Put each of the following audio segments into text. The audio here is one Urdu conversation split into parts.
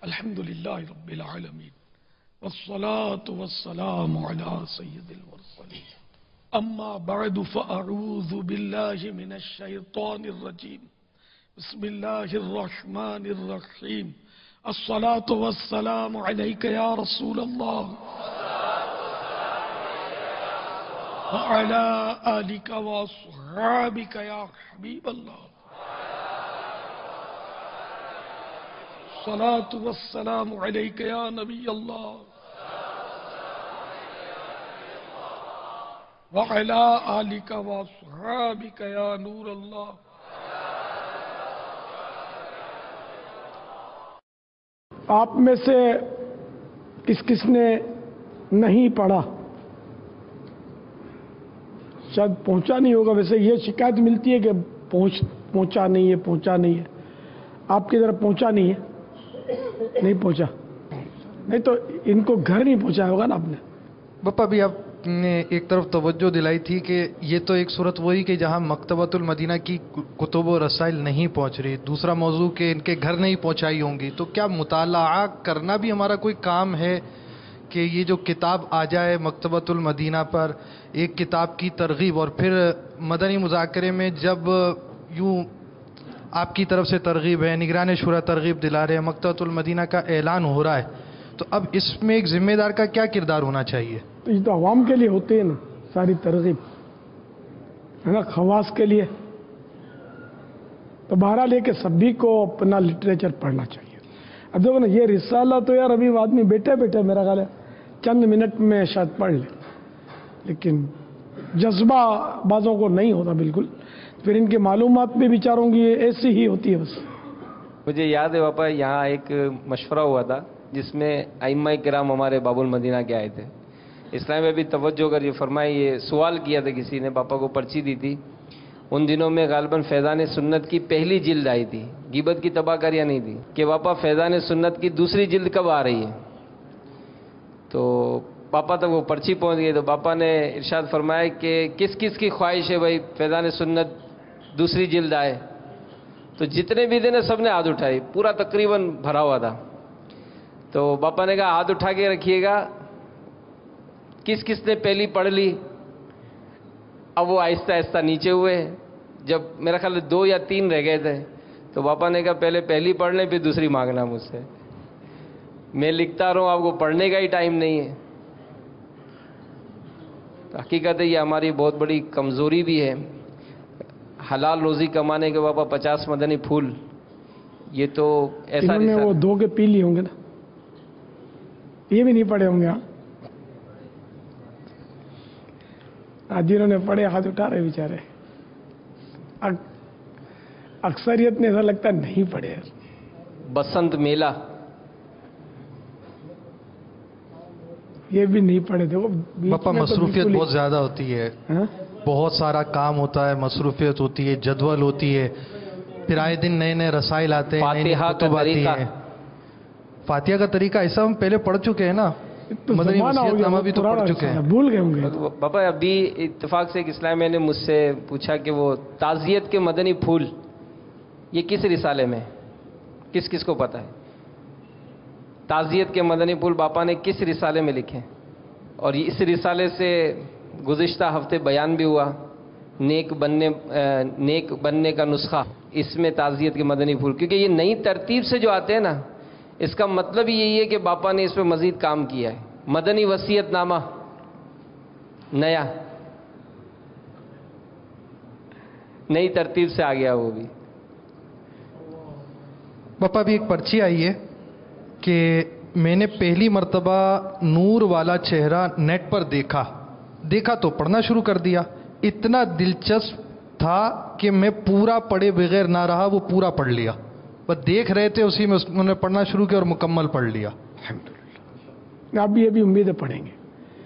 الحمدللہ رب العالمین والصلاة والسلام علی سید المرسلین اما بعد فاعوذ باللہ من الشیطان الرجیم بسم اللہ الرحمن الرحیم الصلاة والسلام علیک یا رسول اللہ وعلی آلک واصحابک یا حبیب اللہ الصلاة والسلام علیک یا نبی اللہ وعلی آلک واصحابک یا نور اللہ. آپ میں سے کس نے نہیں پڑھا؟ شاید پہنچا نہیں ہوگا. ویسے یہ شکایت ملتی ہے کہ پہنچا نہیں ہے. آپ کی طرف پہنچا نہیں ہے؟ نہیں پہنچا. نہیں تو ان کو گھر نہیں پہنچایا ہوگا نا آپ نے. باپا ابھی آپ نے ایک طرف توجہ دلائی تھی کہ یہ تو ایک صورت وہی کہ جہاں مکتبۃ المدینہ کی کتب و رسائل نہیں پہنچ رہی. دوسرا موضوع کہ ان کے گھر نہیں پہنچائی ہوں گی. تو کیا مطالعہ کرنا بھی ہمارا کوئی کام ہے کہ یہ جو کتاب آ جائے مکتبۃ المدینہ پر، ایک کتاب کی ترغیب، اور پھر مدنی مذاکرے میں جب یوں آپ کی طرف سے ترغیب ہے، نگران شورا ترغیب دلا رہے ہیں، مکتبۃ المدینہ کا اعلان ہو رہا ہے، تو اب اس میں ایک ذمہ دار کا کیا کردار ہونا چاہیے؟ یہ تو عوام کے لیے ہوتے ہیں نا ساری ترغیب، ہے نا، خواص کے لیے. تو بہرحال لے کے سبھی کو اپنا لٹریچر پڑھنا چاہیے. اب دیکھو نا، یہ رسالہ تو یار ابھی آدمی بیٹھے میرا خیال ہے چند منٹ میں شاید پڑھ لے، لیکن جذبہ بعضوں کو نہیں ہوتا بالکل. پھر ان کی معلومات بھی بیچاروں کی ایسی ہی ہوتی ہے. بس مجھے یاد ہے پاپا، یہاں ایک مشورہ ہوا تھا جس میں ائمہ کرام ہمارے باب المدینہ کے آئے تھے. اسلام میں بھی توجہ کر یہ فرمائی، یہ سوال کیا تھا کسی نے، پاپا کو پرچی دی تھی. ان دنوں میں غالباً فیضان سنت کی پہلی جلد آئی تھی، غیبت کی تباہ کاریاں نہیں تھی، کہ پاپا فیضان سنت کی دوسری جلد کب آ رہی ہے. تو پاپا تک وہ پرچی پہنچ گئی. تو پاپا نے ارشاد فرمایا کہ کس کی خواہش ہے بھائی فیضان سنت دوسری جلد آئے. تو جتنے بھی تھے نا سب نے ہاتھ اٹھائی، پورا تقریباً بھرا ہوا تھا. تو پاپا نے کہا ہاتھ اٹھا کے رکھیے گا، کس نے پہلی پڑھ لی. اب وہ آہستہ آہستہ نیچے ہوئے. جب میرا خیال 2 یا 3 رہ گئے تھے تو پاپا نے کہا پہلے پہلی پڑھ لیں پھر دوسری مانگنا مجھ سے. میں لکھتا رہوں، آپ کو پڑھنے کا ہی ٹائم نہیں ہے. حقیقت ہے یہ ہماری بہت بڑی کمزوری بھی ہے. حلال روزی کمانے کے پاپا 50 مدنی پھول، یہ تو ایسا وہ 2 کے پی لی ہوں گے نا، یہ بھی نہیں پڑھے ہوں گے. جنہوں نے پڑھے ہاتھ اٹھا رہے بیچارے. اکثریت نے ایسا لگتا ہے نہیں پڑھے. بسنت میلہ یہ بھی نہیں پڑھے. دیکھو پاپا مصروفیت بہت زیادہ ہوتی ہے، بہت سارا کام ہوتا ہے، مصروفیت ہوتی ہے، جدول ہوتی ہے، پھر آئے دن نئے رسائل آتے ہیں، فاتحہ کا طریقہ. فاتحہ کا طریقہ ایسا ہم پہلے پڑھ چکے ہیں نا، مدنی وصیت نامہ بھی تو پڑھ چکے ہیں. بھول گئے ہوں گے پاپا. ابھی اتفاق سے ایک اسلام میں نے مجھ سے پوچھا کہ وہ تعزیت کے مدنی پھول یہ کس رسالے میں، کس کو پتہ ہے تعزیت کے مدنی پھول پاپا نے کس رسالے میں لکھے؟ اور اس رسالے سے گزشتہ ہفتے بیان بھی ہوا، نیک بننے کا نسخہ، اس میں تعزیت کے مدنی پھول. کیونکہ یہ نئی ترتیب سے جو آتے ہیں نا، اس کا مطلب یہی ہے کہ باپا نے اس پہ مزید کام کیا ہے. مدنی وصیت نامہ نیا، نئی ترتیب سے آ گیا وہ بھی. پاپا بھی ایک پرچی آئی ہے کہ میں نے پہلی مرتبہ نور والا چہرہ نیٹ پر دیکھا تو پڑھنا شروع کر دیا. اتنا دلچسپ تھا کہ میں پورا پڑھے بغیر نہ رہا، وہ پورا پڑھ لیا. بس دیکھ رہے تھے، اسی میں انہوں نے پڑھنا شروع کیا اور مکمل پڑھ لیا. الحمدللہ. آپ بھی ابھی امیدیں پڑھیں گے.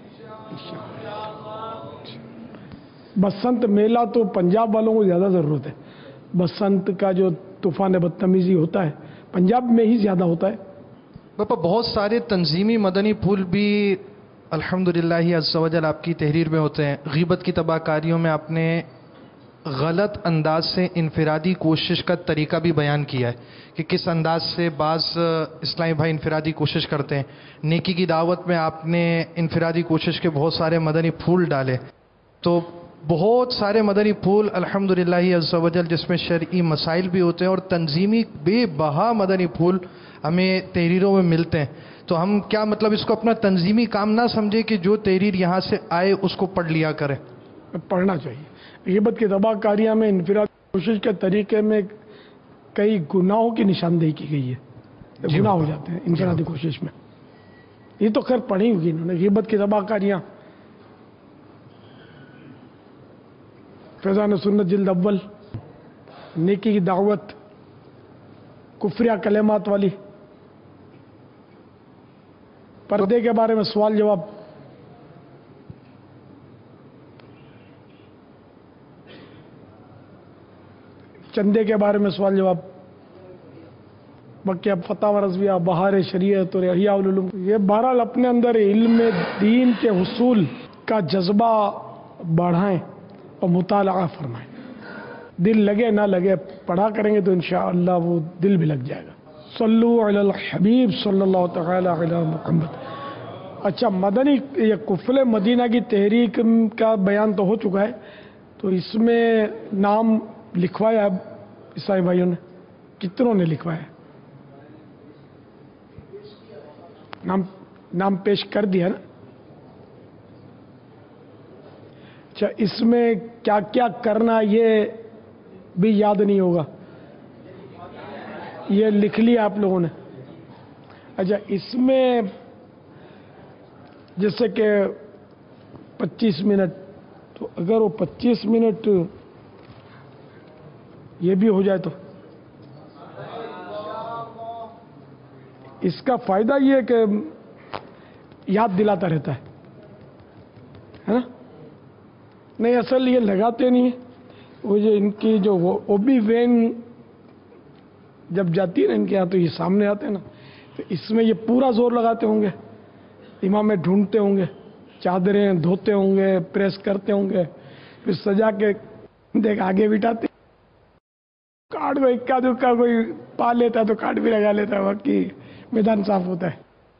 بسنت میلہ تو پنجاب والوں کو زیادہ ضرورت ہے. بسنت کا جو طوفان بدتمیزی ہوتا ہے پنجاب میں ہی زیادہ ہوتا ہے. پاپا بہت سارے تنظیمی مدنی پھول بھی الحمدللہ عز و جل آپ کی تحریر میں ہوتے ہیں. غیبت کی تباہ کاریوں میں آپ نے غلط انداز سے انفرادی کوشش کا طریقہ بھی بیان کیا ہے کہ کس انداز سے بعض اسلامی بھائی انفرادی کوشش کرتے ہیں. نیکی کی دعوت میں آپ نے انفرادی کوشش کے بہت سارے مدنی پھول ڈالے، تو بہت سارے مدنی پھول الحمدللہ عز و جل جس میں شرعی مسائل بھی ہوتے ہیں اور تنظیمی بے بہا مدنی پھول ہمیں تحریروں میں ملتے ہیں. تو ہم کیا مطلب اس کو اپنا تنظیمی کام نہ سمجھے کہ جو تحریر یہاں سے آئے اس کو پڑھ لیا کرے؟ پڑھنا چاہیے. غیبت کی تباہ کاریاں میں انفرادی کوشش کے طریقے میں کئی گناہوں کی نشاندہی کی گئی ہے. گناہ ہو جاتے ہیں انفرادی کوشش میں. یہ تو خیر پڑھی ہوگی انہوں نے. غیبت کی تباہ کاریاں فیضان سنت جلد اول، نیکی کی دعوت، کفریہ کلمات والی، پردے کے بارے میں سوال جواب، چندے کے بارے میں سوال جواب، بقیہ فتح رضویہ، بہار شریعت اور احیاء العلوم. یہ بہرحال اپنے اندر علم دین کے حصول کا جذبہ بڑھائیں اور مطالعہ فرمائیں. دل لگے نہ لگے پڑھا کریں گے تو انشاءاللہ وہ دل بھی لگ جائے گا. صلو علی الحبیب صلی اللہ تعالی علی محمد. اچھا، مدنی یہ کفل مدینہ کی تحریک کا بیان تو ہو چکا ہے، تو اس میں نام لکھوایا عیسائی بھائیوں نے؟ کتنوں نے لکھوایا؟ نام پیش کر دیا نا. اچھا، اس میں کیا کیا کرنا یہ بھی یاد نہیں ہوگا، یہ لکھ لیا آپ لوگوں نے. اچھا، اس میں جیسے کہ 25 منٹ، تو اگر وہ 25 منٹ یہ بھی ہو جائے تو اس کا فائدہ یہ ہے کہ یاد دلاتا رہتا ہے نا. نہیں، اصل یہ لگاتے نہیں ہیں. وہ جو ان کی جو اوبی وین جب جاتی ہے نا ان کے یہاں، تو یہ سامنے آتے ہیں نا، تو اس میں یہ پورا زور لگاتے ہوں گے. امام میں ڈھونڈتے ہوں گے، چادریں دھوتے ہوں گے، پریس کرتے ہوں گے، پھر سجا کے دیکھ آگے بٹھاتے. کارڈ کو اکا دکا کوئی پا لیتا ہے تو کارڈ بھی لگا لیتا ہے، باقی میدان صاف ہوتا ہے.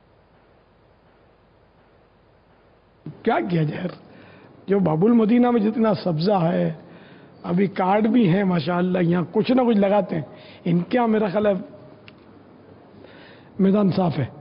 کیا کیا جائے؟ جو باب المدینہ میں جتنا سبزہ ہے، ابھی کارڈ بھی ہیں ماشاءاللہ، یہاں کچھ نہ کچھ لگاتے ہیں. ان کے یہاں میرا خیال ہے میدان صاف ہے.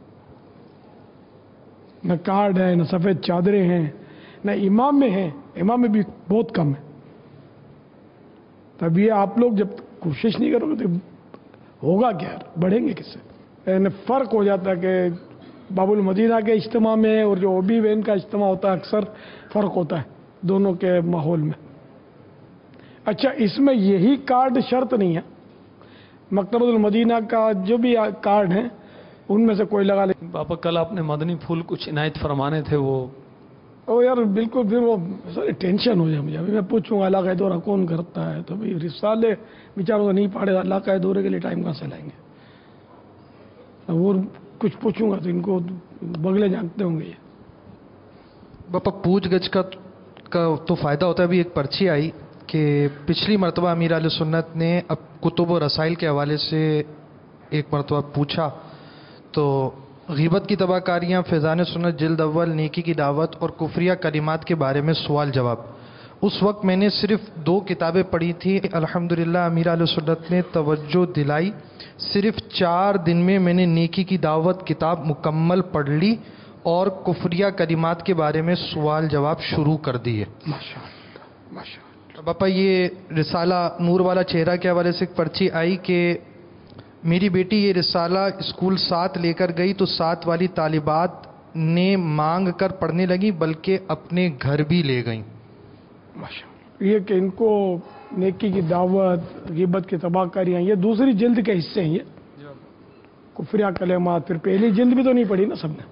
نہ کارڈ ہے، نہ سفید چادریں ہیں، نہ امام میں ہیں. امام میں بھی بہت کم ہے. تب یہ آپ لوگ جب کوشش نہیں کرو گے تو ہوگا کیا؟ بڑھیں گے کس سے؟ یعنی فرق ہو جاتا ہے کہ باب المدینہ کے اجتماع میں اور جو اوبی وین کا اجتماع ہوتا ہے، اکثر فرق ہوتا ہے دونوں کے ماحول میں. اچھا، اس میں یہی کارڈ شرط نہیں ہے. مکتبۃ المدینہ کا جو بھی کارڈ ہیں ان میں سے کوئی لگا لے. باپا کل آپ نے مدنی پھول کچھ عنایت فرمانے تھے، وہ یار بالکل، پھر وہ ٹینشن ہو جائے مجھے. ابھی میں پوچھوں گا علاقۂ دورہ کون کرتا ہے، تو بھائی رسالے بیچاروں کو نہیں پڑھے، علاقۂ دورے کے لیے ٹائم کہاں سے لائیں گے؟ وہ کچھ پوچھوں گا تو ان کو بگلے جانتے ہوں گے. یہ باپا پوچھ گچھ کا تو فائدہ ہوتا ہے. ابھی ایک پرچی آئی کہ پچھلی مرتبہ امیر علیہ سنت نے اب کتب و رسائل کے حوالے سے ایک مرتبہ پوچھا، تو غیبت کی تباہ کاریاں، فیضان سنت جلد اول، نیکی کی دعوت اور کفریہ کلمات کے بارے میں سوال جواب. اس وقت میں نے صرف 2 کتابیں پڑھی تھی. الحمدللہ امیر علیہ سنت نے توجہ دلائی. صرف 4 دن میں نے نیکی کی دعوت کتاب مکمل پڑھ لی اور کفریہ کلمات کے بارے میں سوال جواب شروع کر دیے. ماشاءاللہ ماشاءاللہ. باپا یہ رسالہ نور والا چہرہ کے حوالے سے ایک پرچی آئی کہ میری بیٹی یہ رسالہ اسکول ساتھ لے کر گئی تو ساتھ والی طالبات نے مانگ کر پڑھنے لگی، بلکہ اپنے گھر بھی لے گئیں. ماشاءاللہ. یہ کہ ان کو نیکی کی دعوت، غیبت کی تباہ کاریاں، یہ دوسری جلد کے حصے ہیں. یہ کفریہ کلمات پھر پہلی جلد بھی تو نہیں پڑھی نا سب نے.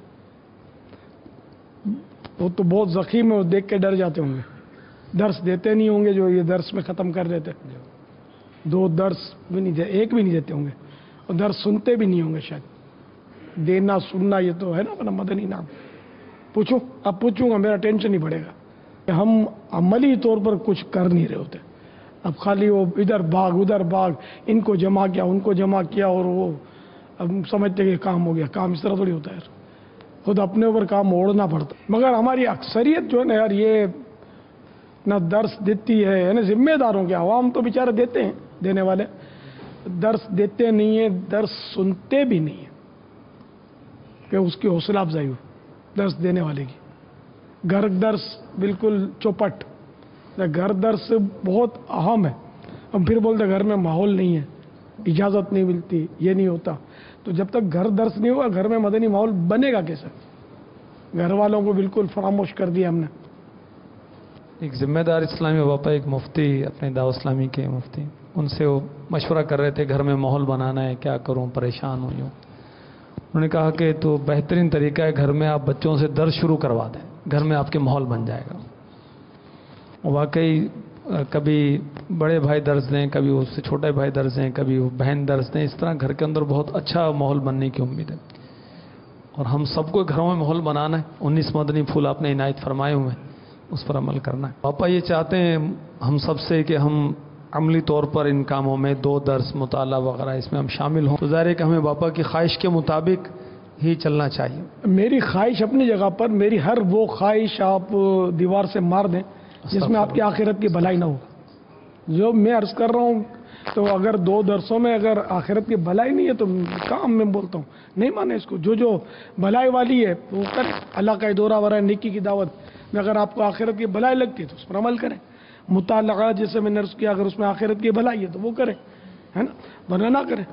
وہ تو بہت زخیم ہے، وہ دیکھ کے ڈر جاتے ہوں گے. درس دیتے نہیں ہوں گے جو یہ درس میں ختم کر دیتے. 2 درس بھی نہیں دیتے، 1 بھی نہیں دیتے ہوں گے، اور درس سنتے بھی نہیں ہوں گے شاید. دینا سننا یہ تو ہے نا اپنا مدنی نام. اب پوچھوں گا، میرا ٹینشن نہیں پڑے گا کہ ہم عملی طور پر کچھ کر نہیں رہے ہوتے. اب خالی وہ ادھر بھاگ ادھر بھاگ، ان کو جمع کیا ان کو جمع کیا، اور وہ اب سمجھتے کہ کام ہو گیا. کام اس طرح تھوڑی ہوتا ہے یار، خود اپنے اوپر کام اوڑھنا پڑتا. مگر ہماری اکثریت جو ہے نا یار، یہ نہ درس دیتی ہے، یعنی ذمہ داروں کے، عوام تو بیچارے دیتے ہیں، دینے والے درس دیتے نہیں ہیں، درس سنتے بھی نہیں ہیں کہ اس کی حوصلہ افزائی ہو درس دینے والے کی. گھر درس بالکل چوپٹ، گھر درس بہت اہم ہے. ہم پھر بولتے گھر میں ماحول نہیں ہے، اجازت نہیں ملتی، یہ نہیں ہوتا. تو جب تک گھر درس نہیں ہوگا، گھر میں مدنی ماحول بنے گا کیسے؟ گھر والوں کو بالکل فراموش کر دیا ہم نے. ایک ذمہ دار اسلامی باپا، ایک مفتی اپنے دعوت اسلامی کے مفتی، ان سے وہ مشورہ کر رہے تھے گھر میں ماحول بنانا ہے، کیا کروں، پریشان ہوں یوں. انہوں نے کہا کہ تو بہترین طریقہ ہے گھر میں آپ بچوں سے درس شروع کروا دیں، گھر میں آپ کے ماحول بن جائے گا. واقعی کبھی بڑے بھائی درس دیں، کبھی اس سے چھوٹے بھائی درس دیں، کبھی وہ بہن درس دیں، اس طرح گھر کے اندر بہت اچھا ماحول بننے کی امید ہے. اور ہم سب کو گھروں میں ماحول بنانا ہے. 19 مدنی پھول آپ نے عنایت فرمائے ہوئے ہیں، اس پر عمل کرنا ہے. پاپا یہ چاہتے ہیں ہم سب سے کہ ہم عملی طور پر ان کاموں میں 2 درس مطالعہ وغیرہ اس میں ہم شامل ہوں. تو ظاہر ہے کہ ہمیں باپا کی خواہش کے مطابق ہی چلنا چاہیے. میری خواہش اپنی جگہ پر، میری ہر وہ خواہش آپ دیوار سے مار دیں جس میں آپ کی آخرت کی بھلائی نہ ہو. جو میں عرض کر رہا ہوں، تو اگر 2 درسوں میں اگر آخرت کی بھلائی نہیں ہے تو کام میں بولتا ہوں نہیں مانے اس کو. جو بھلائی والی ہے وہ کریں. اللہ کا دورہ ورا نیکی کی دعوت میں اگر آپ کو آخرت کی بھلائی لگتی ہے تو اس پر عمل کریں. مطالعہ جیسے میں نے عرض کیا، اگر اس میں آخرت کی بھلائی ہے تو وہ کریں، ہے نا، ورنہ نہ کریں.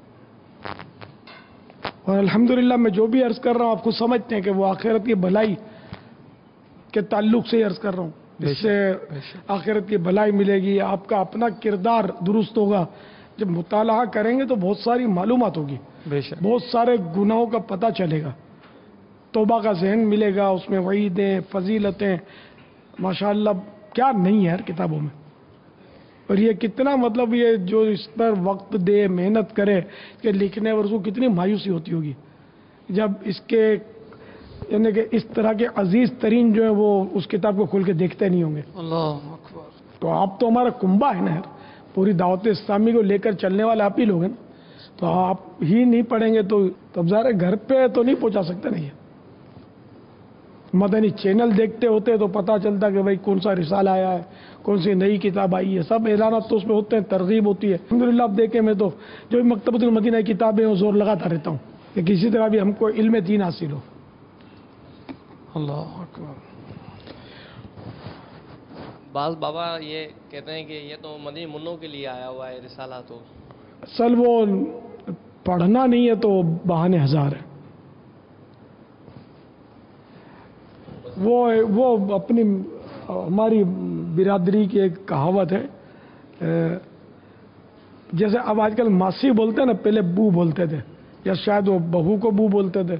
اور الحمدللہ میں جو بھی عرض کر رہا ہوں آپ کو سمجھتے ہیں کہ وہ آخرت کی بھلائی کے تعلق سے ہی عرض کر رہا ہوں. اس سے آخرت کی بھلائی ملے گی، آپ کا اپنا کردار درست ہوگا. جب مطالعہ کریں گے تو بہت ساری معلومات ہوگی، بہت سارے گناہوں کا پتہ چلے گا، توبہ کا ذہن ملے گا، اس میں وعیدیں، فضیلتیں ماشاءاللہ کیا نہیں ہے یار کتابوں میں. اور یہ کتنا مطلب یہ جو اس پر وقت دے، محنت کرے کہ لکھنے اور اس کو کتنی مایوسی ہوتی ہوگی جب اس کے یعنی کہ اس طرح کے عزیز ترین جو ہیں وہ اس کتاب کو کھول کے دیکھتے نہیں ہوں گے. اللہ اکبر. تو آپ تو ہمارا کنبہ ہے نا یار، پوری دعوت اسلامی کو لے کر چلنے والے آپ ہی لوگ ہیں نا. تو آپ ہی نہیں پڑھیں گے تو تب ظاہر ہے گھر پہ تو نہیں پہنچا سکتے. نہیں مدنی چینل دیکھتے ہوتے تو پتہ چلتا کہ بھائی کون سا رسالہ آیا ہے، کون سی نئی کتاب آئی ہے. سب اعلانات تو اس میں ہوتے ہیں، ترغیب ہوتی ہے. الحمدللہ آپ دیکھیں میں تو جو بھی مکتبۃ المدینہ کی کتابیں ہیں وہ زور لگاتا رہتا ہوں کہ کسی طرح بھی ہم کو علم دین حاصل ہو. اللہ اکبر. بعض بابا یہ کہتے ہیں کہ یہ تو مدنی منوں کے لیے آیا ہوا ہے رسالہ. تو اصل وہ پڑھنا نہیں ہے تو بہانے ہزار ہیں. وہ اپنی ہماری برادری کی ایک کہاوت ہے، جیسے اب آج کل ماسی بولتے ہیں نا، پہلے بو بولتے تھے، یا شاید وہ بہو کو بو بولتے تھے.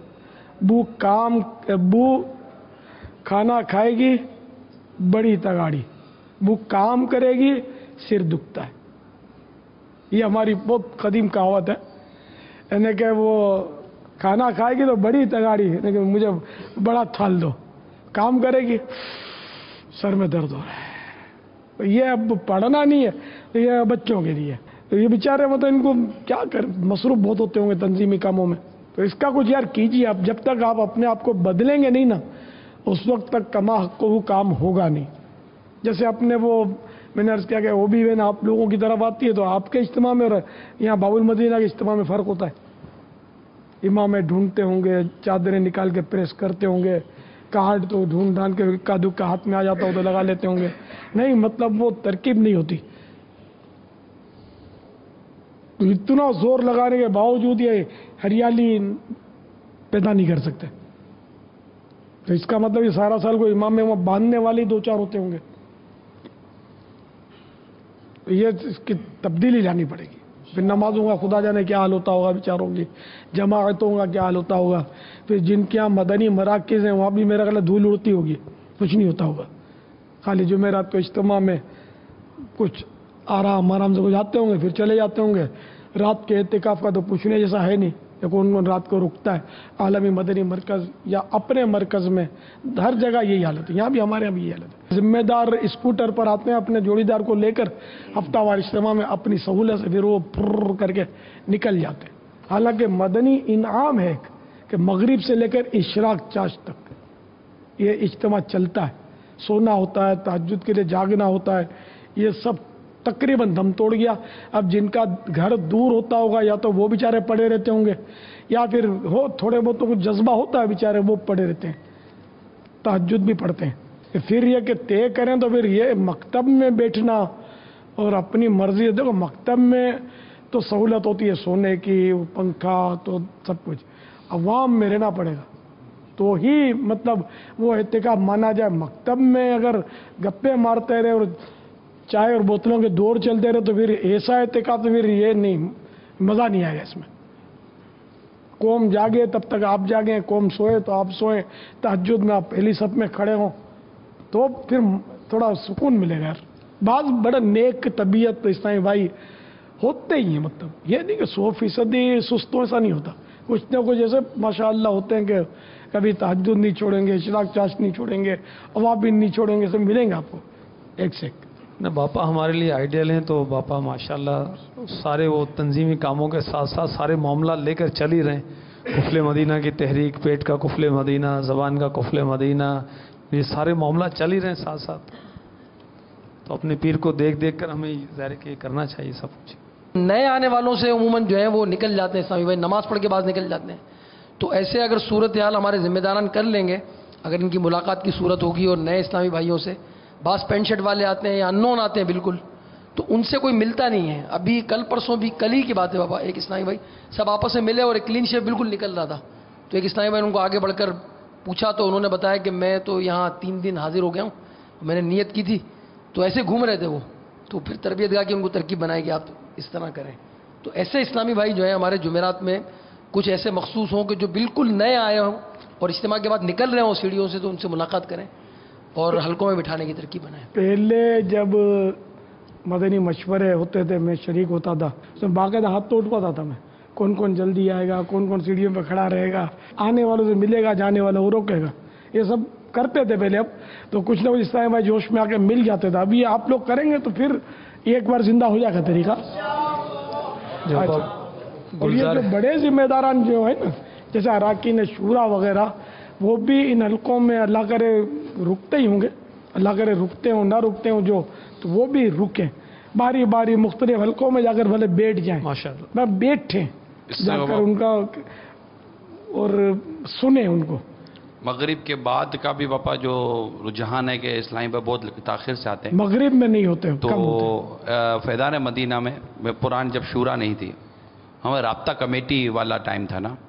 بو کھانا کھائے گی بڑی تگاڑی، وہ کام کرے گی سر دکھتا ہے. یہ ہماری بہت قدیم کہاوت ہے. یعنی کہ وہ کھانا کھائے گی تو بڑی تگاڑی، یعنی کہ مجھے بڑا تھال دو، کام کرے گی سر میں درد ہو رہا ہے. یہ اب پڑھنا نہیں ہے، یہ بچوں کے لیے. تو یہ بیچارے مطلب ان کو کیا کر، مصروف بہت ہوتے ہوں گے تنظیمی کاموں میں. تو اس کا کچھ یار کیجیے آپ. جب تک آپ اپنے آپ کو بدلیں گے نہیں نا، اس وقت تک کما حق کو کام ہوگا نہیں. جیسے اپنے وہ میں نے عرض کیا کہ وہ بھی وین آپ لوگوں کی طرف آتی ہے تو آپ کے اجتماع میں اور یہاں باب المدینہ کے اجتماع میں فرق ہوتا ہے. امام ڈھونڈتے ہوں گے، چادریں نکال کے پریس کرتے ہوں گے، کارڈ تو ڈھونڈ ڈھانڈ کے اکا دکا ہاتھ میں آ جاتا ہو تو لگا لیتے ہوں گے. نہیں مطلب وہ ترکیب نہیں ہوتی. تو اتنا زور لگانے کے باوجود یہ ہریالی پیدا نہیں کر سکتے. تو اس کا مطلب یہ سارا سال کو امام میں باندھنے والے 2-4 ہوتے ہوں گے. تو یہ اس کی تبدیلی لانی پڑے گی. پھر نمازوں کا خدا جانے کیا حال ہوتا ہوگا بیچاروں کی، جماعتوں کا کیا حال ہوتا ہوگا. پھر جن کے یہاں مدنی مراکز ہیں وہاں بھی میرا خیال ہے دھول اڑتی ہوگی، کچھ نہیں ہوتا ہوگا. خالی جمعرات کو اجتماع میں کچھ آرام سے کچھ آتے ہوں گے پھر چلے جاتے ہوں گے. رات کے اعتکاف کا تو پوچھنے جیسا ہے نہیں. या कौन कौन रात को रुकता है आलमी मदनी मरकज़ या अपने मरकज़ में, हर जगह यही हालत है, यहाँ भी हमारे यहाँ भी यही हालत है। जिम्मेदार स्कूटर पर आते हैं अपने जोड़ीदार को लेकर हफ्तावार इज्तिमा में, अपनी सहूलत से फिर वो फुर्र करके निकल जाते हैं। हालांकि मदनी इनाम है कि मगरिब से लेकर इशराक चाश तक ये इज्तिमा चलता है, सोना होता है, तहज्जुद के लिए जागना होता है, ये सब तकरीबन दम तोड़ गया। अब जिनका घर दूर होता होगा या तो वो बेचारे पड़े रहते होंगे, या फिर हो थोड़े बहुत तो कुछ जज्बा होता है बेचारे वो पड़े रहते हैं, तहज्जुद भी पढ़ते हैं। फिर ये कि तय करें तो फिर ये मकतब में बैठना और अपनी मर्जी, देखो मकतब में तो सहूलत होती है सोने की, पंखा तो सब कुछ, अवाम में रहना पड़ेगा तो ही मतलब वो एहतिकाफ माना जाए। मकतब में अगर गप्पे मारते रहे और चाय और बोतलों के दौर चलते रहे तो फिर ऐसा एहतिकाफ तो फिर ये नहीं, मज़ा नहीं आएगा इसमें। कौम जागे तब तक आप जागें, कौम सोए तो आप सोएं, तहज्जुद में आप पहली सफ में खड़े हों तो फिर थोड़ा सुकून मिलेगा यार। बाज़ बड़ा नेक तबीयत इस्लामी भाई होते ही हैं, मतलब ये नहीं कि 100% सुस्तों, ऐसा नहीं होता। कुछ न कुछ जैसे माशाअल्लाह होते हैं कि कभी तहज्जुद नहीं छोड़ेंगे, इशराक चाश नहीं छोड़ेंगे, अवाबिन नहीं छोड़ेंगे, सब मिलेंगे आपको एक से एक। ना बापा हमारे लिए आइडियल हैं, तो बापा माशाल्लाह सारे वो तंजीमी कामों के साथ साथ सारे मामला लेकर चल ही रहे हैं। कुफले मदीना की तहरीक, पेट का कुफले मदीना, ज़बान का कुफले मदीना, ये सारे मामला चल ही रहे हैं साथ साथ। तो अपने पीर को देख देख कर हमें ज़ाहिर के करना चाहिए सब कुछ। नए आने वालों से उमूमन जो है वो निकल जाते हैं इस्लामी भाई, नमाज पढ़ के बाद निकल जाते हैं। तो ऐसे अगर सूरत हाल हमारे ज़िम्मेदारान कर लेंगे, अगर इनकी मुलाकात की सूरत होगी और नए इस्लामी भाइयों से, बास पेंट शर्ट वाले आते हैं या अननोन आते हैं बिल्कुल, तो उनसे कोई मिलता नहीं है। अभी कल परसों भी, कल ही की बात है बाबा, एक इस्लामी भाई सब आपस में मिले और एक क्लीन शेव बिल्कुल निकल रहा था। तो एक इस्लामी भाई ने उनको आगे बढ़कर पूछा तो उन्होंने बताया कि मैं तो यहाँ 3 दिन हाजिर हो गया हूँ, मैंने नियत की थी। तो ऐसे घूम रहे थे वो, तो फिर तरबियत गा के उनको तरकीब बनाई कि आप इस तरह करें। तो ऐसे इस्लामी भाई जो है हमारे जुमेरात में कुछ ऐसे मखसूस हों कि जो बिल्कुल नए आए हों और इज्तिमा के बाद निकल रहे हों सीढ़ियों से, तो उनसे मुलाकात करें और हलकों में बिठाने की तरकीब बनाएं। पहले जब मदनी मशवरे होते थे मैं शरीक होता था, उसमें बाकायदा हाथ तो उठवाता था मैं, कौन कौन जल्दी आएगा, कौन कौन सीढ़ियों पर खड़ा रहेगा, आने वालों से मिलेगा, जाने वालों को रोकेगा, ये सब करते थे पहले। अब तो कुछ ना कुछ इस तरह भाई जोश में आके मिल जाते थे। अभी आप लोग करेंगे तो फिर एक बार जिंदा हो जाएगा तरीका। और ये जो बड़े जिम्मेदारान जो है ना, जैसे अराकीन शूरा वगैरह, वो भी इन हलकों में अल्लाह करे रुकते ही होंगे, अल्लाह करे रुकते हो ना रुकते हो जो, तो वो भी रुकें, बारी बारी मुख्तलिफ हलकों में जाकर भले बैठ जाएं, माशाअल्लाह मैं बैठे जाकर उनका और सुने उनको। मगरिब के बाद का भी बापा जो रुझान है कि इस्लामी पर बहुत ताखिर से आते हैं, मगरिब में नहीं होते तो फैज़ान मदीना में पुरान जब शूरा नहीं थी, हमें राब्ता कमेटी वाला टाइम था ना,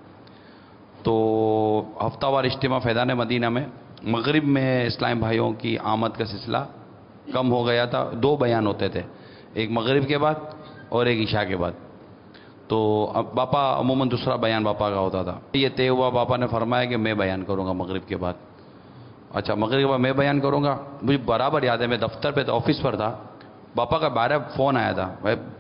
तो हफ्तावार इज्तिमा फैज़ान मदीना में मगरिब में इस्लामी भाइयों की आमद का सिलसिला कम हो गया था। 2 बयान होते थे, एक मगरिब के बाद और एक इशा के बाद। तो अब बापा अमूमन दूसरा बयान बापा का होता था। ये तय हुआ, बापा ने फरमाया कि मैं बयान करूँगा मगरिब के बाद। अच्छा, मगरिब के बाद मैं बयान करूँगा। मुझे बराबर याद है, मैं दफ्तर पे था, ऑफिस पर था, बापा का 12 फ़ोन आया था।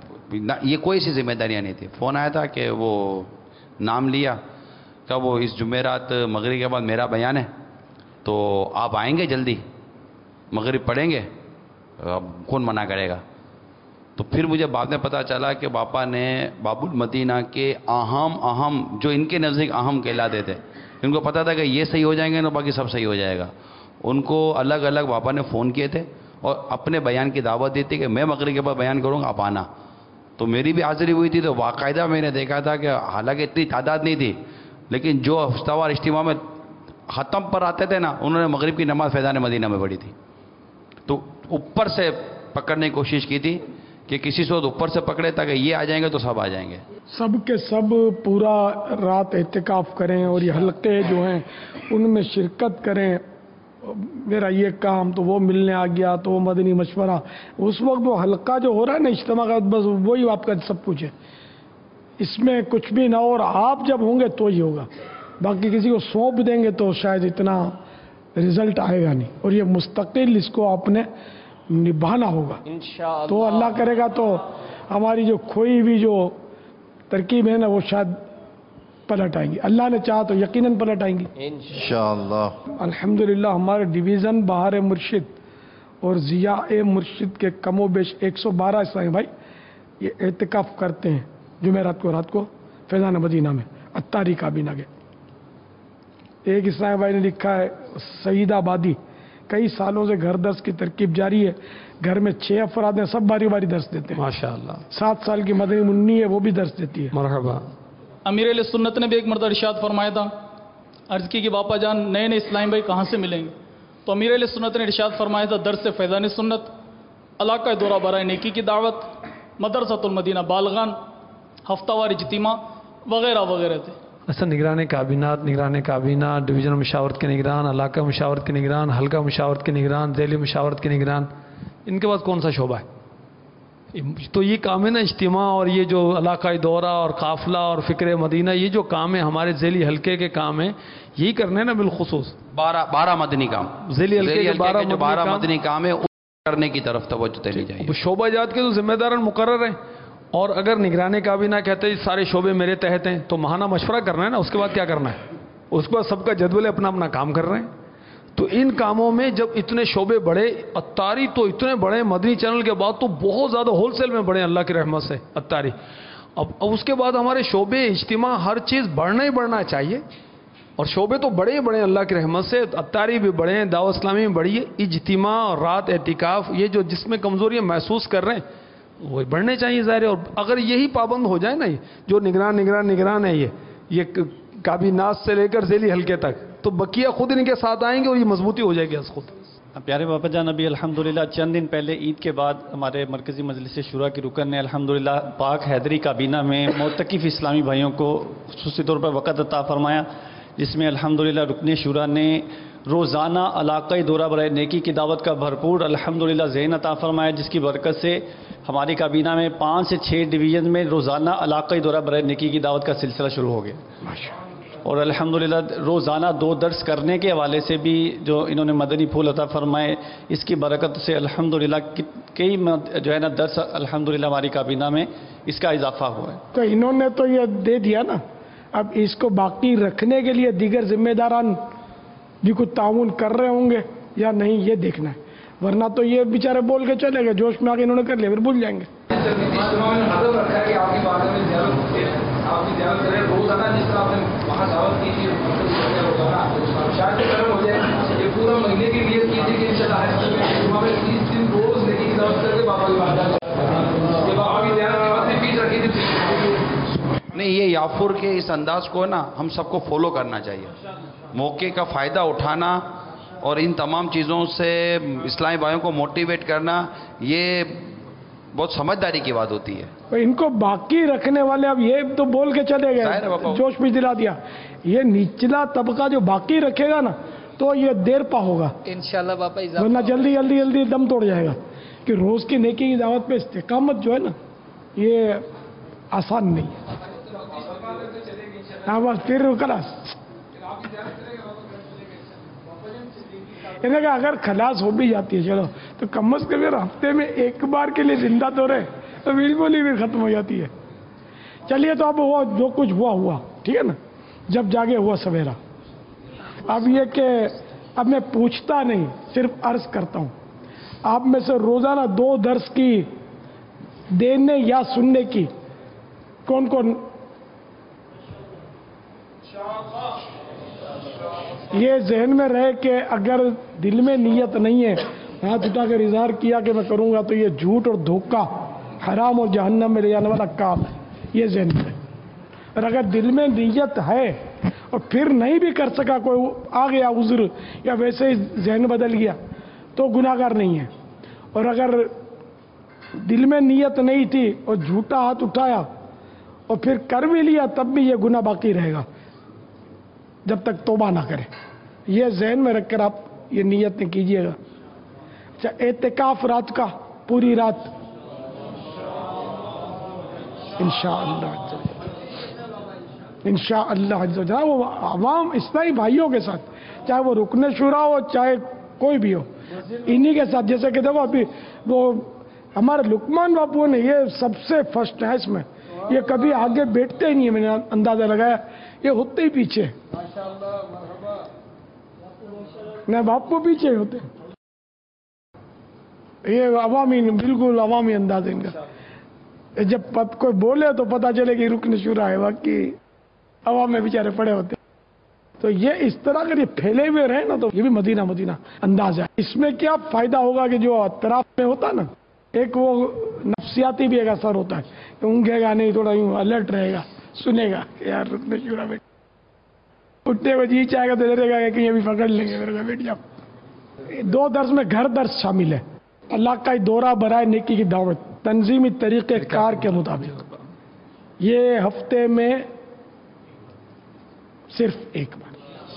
ये कोई सी जिम्मेदारियाँ नहीं थी, फ़ोन आया था कि वो नाम लिया, क्या वो इस जुमेरात मगरिब के बाद मेरा बयान है, तो आप आएंगे जल्दी, मगरिब पढ़ेंगे, अब कौन मना करेगा। तो फिर मुझे बाद में पता चला कि बापा ने बाबुल मदीना के अहम जो इनके नज़दीक अहम कहलाते थे, इनको पता था कि ये सही हो जाएंगे तो बाकी सब सही हो जाएगा, उनको अलग अलग बापा ने फ़ोन किए थे और अपने बयान की दावत दी थी कि मैं मगरिब के बाद बयान करूँगा, आप आना। तो मेरी भी हाज़िरी हुई थी। तो बाकायदा मैंने देखा था कि हालांकि इतनी तादाद नहीं थी, लेकिन जो हफ्तावार इज्तिमा में ख़त्म पर आते थे ना, उन्होंने मगरिब की नमाज़ फैज़ान मदीना में पढ़ी थी। तो ऊपर से पकड़ने की कोशिश की थी कि किसी से ऊपर से पकड़े ताकि ये आ जाएंगे तो सब आ जाएंगे। सब के सब पूरा रात एहतिकाफ करें और ये हलके जो हैं उनमें शिरकत करें। मेरा ये काम तो वो मिलने आ गया, तो वो मदनी मशवरा, उस वक्त वो हलका जो हो रहा है ना इज्तिमा का, बस वही आपका सब कुछ है, इसमें कुछ भी ना। और आप जब होंगे तो ही होगा, बाकी किसी को सौंप देंगे तो शायद इतना रिजल्ट आएगा नहीं। और ये मुस्तकिल इसको आपने निभाना होगा इंशाअल्लाह। तो अल्लाह करेगा तो हमारी जो खोई हुई जो तरकीब है ना, वो शायद پلٹ آئیں گی، اللہ نے چاہا تو یقیناً پلٹ آئیں گی انشاءاللہ۔ الحمدللہ ہمارے ڈویژن بہار مرشد اور ضیاء مرشد کے کم و بیش 112 اسلامی بھائی یہ اعتکاف کرتے ہیں جمعرات کو رات کو فیضان مدینہ میں اتاری کابینہ کے۔ ایک اسلامی بھائی نے لکھا ہے سعید آبادی، کئی سالوں سے گھر درس کی ترکیب جاری ہے، گھر میں 6 افراد ہیں، سب باری باری درس دیتے ہیں۔ ماشاءاللہ، 7 سال کی مدنی منی ہے وہ بھی درس دیتی ہے۔ مرحبا۔ امیر علیہ سنت نے بھی ایک مرتبہ ارشاد فرمایا تھا، عرض کی کہ باپا جان نئے نئے اسلامی بھائی کہاں سے ملیں گے؟ تو امیر علیہ سنت نے ارشاد فرمایا تھا درس فیضان سنت، علاقہ دورہ برائے نیکی کی دعوت، مدرسۃ المدینہ بالغان، ہفتہ وار اجتماع وغیرہ وغیرہ تھے۔ اصل نگران کابینہ، ڈویژن مشاورت کے نگران، علاقہ مشاورت کے نگران، حلقہ مشاورت کے نگران، ذیلی مشاورت کے نگران، ان کے پاس کون سا شعبہ ہے؟ تو یہ کام ہے نا اجتماع اور یہ جو علاقائی دورہ اور قافلہ اور فکر مدینہ، یہ جو کام ہے ہمارے ذیلی حلقے کے کام ہیں، یہی کرنے نا بالخصوص 12 مدنی کام، ذیلی حلقے کے 12 مدنی کام ہے، کرنے کی طرف توجہ دینی چاہیے۔ شعبہ جات کے تو ذمہ داران مقرر ہیں، اور اگر نگران کابینہ کہتے ہیں سارے شعبے میرے تحت ہیں تو ماہانہ مشورہ کرنا ہے نا، اس کے بعد کیا کرنا ہے؟ اس کے بعد سب کا جدول اپنا اپنا کام کر رہے ہیں۔ تو ان کاموں میں جب اتنے شعبے بڑھے، اتاری تو اتنے بڑے، مدنی چینل کے بعد تو بہت زیادہ ہول سیل میں بڑھے اللہ کی رحمت سے اتاری۔ اب اس کے بعد ہمارے شعبے، اجتماع، ہر چیز بڑھنا ہی بڑھنا چاہیے، اور شعبے تو بڑے ہی بڑے اللہ کی رحمت سے، اتاری بھی بڑھے ہیں، دعوت اسلامی بھی بڑھی ہے، اجتماع اور رات اعتکاف یہ جو جس میں کمزوریاں محسوس کر رہے ہیں وہ بڑھنے چاہیے ظاہر ہے۔ اور اگر یہی پابند ہو جائے نا، جو نگران ہے یہ کابینات سے لے کر ذیلی حلقے تک، تو بقیہ خود ان کے ساتھ آئیں گے اور یہ مضبوطی ہو جائے گی از خود۔ پیارے باپا جان، ابھی الحمدللہ چند دن پہلے عید کے بعد ہمارے مرکزی مجلس شورا کے رکن نے الحمدللہ پاک حیدری کابینہ میں معتکف اسلامی بھائیوں کو خصوصی طور پر وقت عطا فرمایا، جس میں الحمدللہ رکن شورا نے روزانہ علاقائی دورہ برائے نیکی کی دعوت کا بھرپور الحمدللہ ذہن عطا فرمایا، جس کی برکت سے ہماری کابینہ میں 5 سے 6 ڈویژن میں روزانہ علاقائی دورہ برائے نیکی کی دعوت کا سلسلہ شروع ہو گیا، اور الحمدللہ روزانہ 2 درس کرنے کے حوالے سے بھی جو انہوں نے مدنی پھول عطا فرمائے، اس کی برکت سے الحمدللہ کئی جو ہے نا درس الحمدللہ ہماری کابینہ میں اس کا اضافہ ہوا ہے۔ تو انہوں نے تو یہ دے دیا نا، اب اس کو باقی رکھنے کے لیے دیگر ذمہ داران بھی کچھ تعاون کر رہے ہوں گے یا نہیں، یہ دیکھنا ہے، ورنہ تو یہ بیچارے بول کے چلے گئے، جوش میں آ کے انہوں نے کر لیا، پھر بھول جائیں گے۔ نہیں، یہ یافور کے اس انداز کو نا ہم سب کو فالو کرنا چاہیے، موقع کا فائدہ اٹھانا اور ان تمام چیزوں سے اسلامی بھائیوں کو موٹیویٹ کرنا، یہ بہت سمجھداری کی بات ہوتی ہے۔ ان کو باقی رکھنے والے اب یہ تو بول کے چلے گئے، جوش بھی دلا دیا، یہ نچلا طبقہ جو باقی رکھے گا نا تو یہ دیر پا ہوگا انشاءاللہ باپا، ورنہ جلدی دم توڑ جائے گا، کہ روز کی نیکی کی دعوت پہ استقامت جو ہے نا یہ آسان نہیں ہے۔ ہاں بس پھر خلاص، انہیں کہا اگر خلاص ہو بھی جاتی ہے چلو تو کم از کم ہفتے میں ایک بار کے لیے زندہ تو رہے، تو بالکل ہی بھی ختم ہو جاتی ہے۔ چلیے تو اب وہ جو کچھ ہوا ٹھیک ہے نا، جب جاگے ہوا سویرا۔ اب یہ کہ اب میں پوچھتا نہیں، صرف عرض کرتا ہوں، آپ میں سے روزانہ 2 درس کی دینے یا سننے کی کون کون؟ یہ ذہن میں رہے کہ اگر دل میں نیت نہیں ہے، ہاتھ اٹھا کر اظہار کیا کہ میں کروں گا، تو یہ جھوٹ اور دھوکہ حرام اور جہنم میں لے جانے والا کام ہے، یہ ذہن میں۔ اور اگر دل میں نیت ہے اور پھر نہیں بھی کر سکا، کوئی آ گیا عذر یا ویسے ہی ذہن بدل گیا، تو گناہگار نہیں ہے۔ اور اگر دل میں نیت نہیں تھی اور جھوٹا ہاتھ اٹھایا اور پھر کر بھی لیا، تب بھی یہ گناہ باقی رہے گا جب تک توبہ نہ کرے۔ یہ ذہن میں رکھ کر آپ یہ نیت نہیں کیجیے گا۔ اچھا، اعتکاف رات کا، پوری رات انشاءاللہ عز و جل وہ عوام اسلامی بھائیوں کے ساتھ، چاہے وہ رکن شورا ہو چاہے کوئی بھی ہو، انہی کے ساتھ۔ جیسے کہ دیکھو ابھی وہ ہمارے لقمان باپو نے یہ سب سے فرسٹ ہے اس میں، یہ کبھی آگے بیٹھتے ہی نہیں ہے، میں نے اندازہ لگایا ये होते ही पीछे न बापू पीछे होते, ये अवामी बिल्कुल अवामी अंदाज है इनका। जब कोई बोले तो पता चले कि रुकन शुरा है, बाकी अवाम में बेचारे पड़े होते। तो ये इस तरह अगर ये फैले हुए रहे ना तो ये भी मदीना मदीना अंदाज है। इसमें क्या फायदा होगा कि जो अतराफ में होता ना, एक वो नफ्सियाती भी एक असर होता है, ऊँघेगा नहीं, थोड़ा यूँ अलर्ट रहेगा, सुनेगा कि यार रुकन शुरा में उठने को जी चाहेगा तो डरेगा कि ये भी पकड़ लेंगे मेरे को, बैठ जाओ। 2 दर्स में घर दर्स शामिल है। अल्लाह का दौरा बराए नेकी की दावत तंजीमी तरीके कार के मुताबिक, ये हफ्ते में सिर्फ 1 बार।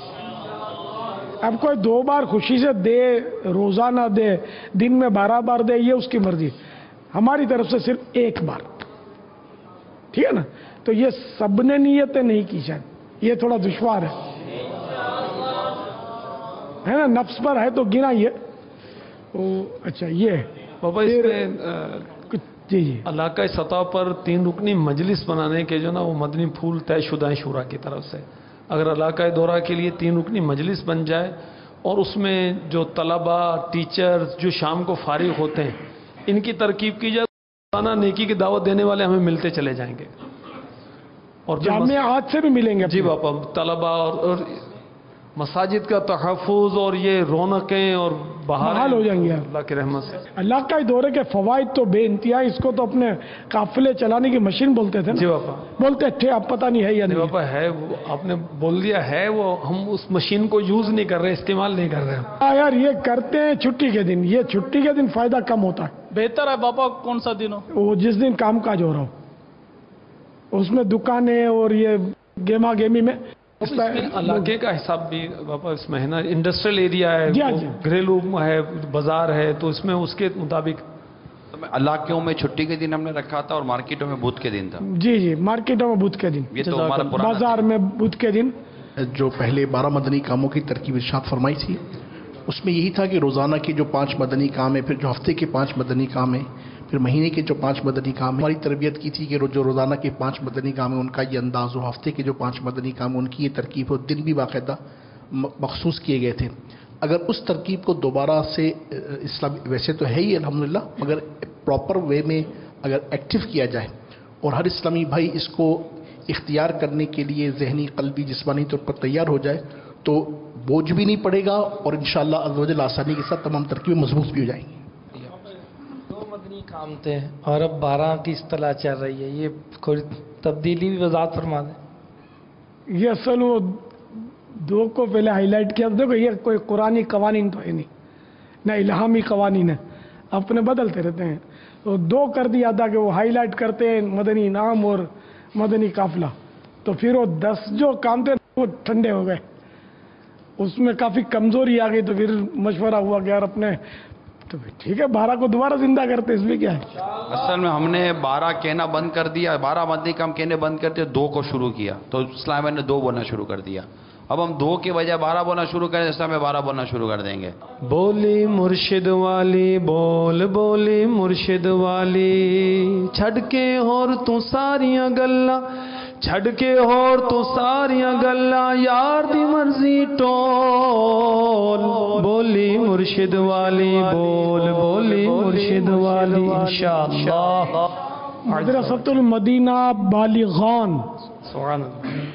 अब कोई 2 बार खुशी से दे, रोजाना दे, दिन में 12 बार दे, ये उसकी मर्जी। हमारी तरफ से सिर्फ 1 बार, ठीक है ना। तो ये सबने नियतें नहीं की शायद, ये थोड़ा दुश्वार है ना, नफ्स पर है तो गिना ये। अच्छा ये बाबा इसमें जी अल्लाह का सतह पर 3 रुकनी मजलिस बनाने के जो ना वो मदनी फूल तयशुदा है शूरा की तरफ से। अगर अल्लाह का दौरा के लिए 3 रुकनी मजलिस बन जाए और उसमें जो तलबा टीचर्स जो शाम को फारिग होते हैं इनकी तरकीब की जाए, रोजाना नेकी की दावत देने वाले हमें मिलते चले जाएंगे और जामिया आज से भी मिलेंगे। जी बापा, तलबा और मसाजिद का तहफ़्फ़ुज़ और ये रौनकें और बहाल हो जाएंगे अल्लाह की रहमत से। अल्लाह का दौरे के फवाइद तो बेइंतहा। इसको तो अपने काफिले चलाने की मशीन बोलते थे ना। जी बापा, बोलते थे, अब पता नहीं है या नहीं बापा है, वो आपने बोल दिया है, वो हम उस मशीन को यूज नहीं कर रहे, इस्तेमाल नहीं कर रहे। हाँ यार, ये करते हैं छुट्टी के दिन। ये छुट्टी के दिन फायदा कम होता है। बेहतर है बापा कौन सा दिन हो, वो जिस दिन काम काज हो रहा हो, उसमें दुकानें और ये गेमा गेमी में इलाके का हिसाब भी बापा इसमें है ना। इंडस्ट्रियल एरिया है, घरेलू है, बाजार है, तो इसमें उसके मुताबिक इलाकों में छुट्टी के दिन हमने रखा था और मार्केटों में बुध के दिन था। जी जी, मार्केटों में बुध के दिन, ये तो हमारा पुराना बाजार में बुध के दिन। जो पहले 12 मदनी कामों की तरकीब इरशाद फरमाई थी, उसमें यही था कि रोज़ाना के जो 5 मदनी काम है, फिर जो हफ्ते के 5 मदनी काम है, फिर महीने के जो 5 मदनी काम है। हमारी तरबियत की थी कि जो रोज़ाना के 5 मदनी काम है उनका ये अंदाज़ हो, हफ्ते के जो 5 मदनी काम उनकी ये तरकीब हो, दिन भी बाकायदा मखसूस किए गए थे। अगर उस तरकीब को दोबारा से इस्लाम वैसे तो है ही अल्हम्दुलिल्लाह, मगर प्रॉपर वे में अगर एक्टिव किया जाए और हर इस्लामी भाई इसको इख्तियार करने के लिए ज़हनी, क़ल्बी, जिस्मानी तौर पर तैयार हो जाए तो बोझ भी नहीं पड़ेगा और इंशाअल्लाह अज़्ज़ व जल आसानी के साथ तमाम तरकीबें मजबूत भी हो जाएंगी। 2 मदनी काम थे और अब 12 की इस्तलाह चल रही है, ये कोई तब्दीली भी वज़ाहत फरमा दें। ये असल वो 2 को पहले हाईलाइट किया। देखो ये कोई कुरानी कवानीन तो है नहीं, ना इल्हामी कवानीन है, अपने बदलते रहते हैं। तो 2 कर दिया था कि वो हाईलाइट करते हैं मदनी इनाम और मदनी काफिला, तो फिर वो 10 जो काम थे वो ठंडे हो गए, उसमें काफ़ी कमज़ोरी आ गई। तो फिर मशवरा हुआ कि यार अपने तो ठीक है 12 को दोबारा जिंदा करते, इसमें क्या है। असल में हमने 12 कहना बंद कर दिया, 12 मदनी काम कहने बंद करते 2 को शुरू किया, तो इस्लाम ने 2 बोलना शुरू कर दिया। अब हम 2 के बजाय 12 बोलना शुरू करें, इस्लाम में 12 बोलना शुरू कर देंगे। बोली मुर्शिद वाली बोल, बोली मुर्शिद वाली, छड़ के होर तू सारियां गल्ला, छड़ के होर तू सारियां गल्ला, यार दी मर्जी टोल। बोली मुर्शिद वाली बोल, बोली मुर्शिद वाली। इंशाअल्लाह मदरसतुल मदीना बालिगान, सुभान अल्लाह।